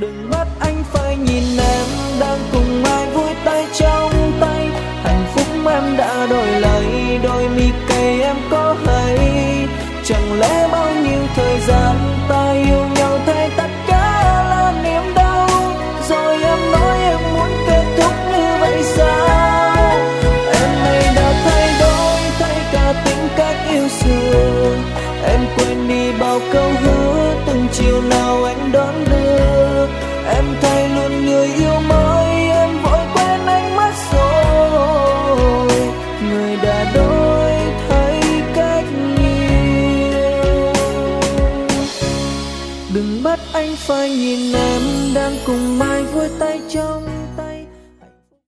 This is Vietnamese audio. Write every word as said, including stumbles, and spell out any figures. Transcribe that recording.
Đừng bắt anh phải nhìn em đang cùng ai vui tay trong tay. Hạnh phúc em đã đổi lấy, đôi mi cay em có hay. Chẳng lẽ bao nhiêu thời gian ta yêu nhau thay tất cả là niềm đau. Rồi em nói em muốn kết thúc như vậy sao? Em này đã thay đổi, thay cả tính cách yêu xưa. Em quên đi bao câu hứa từng chiều nào anh đón đưa. Em thay luôn người yêu mới, em vội quên anh mất rồi. Người đã đổi thay cách yêu. Đừng bắt anh phải nhìn em đang cùng ai vui tay trong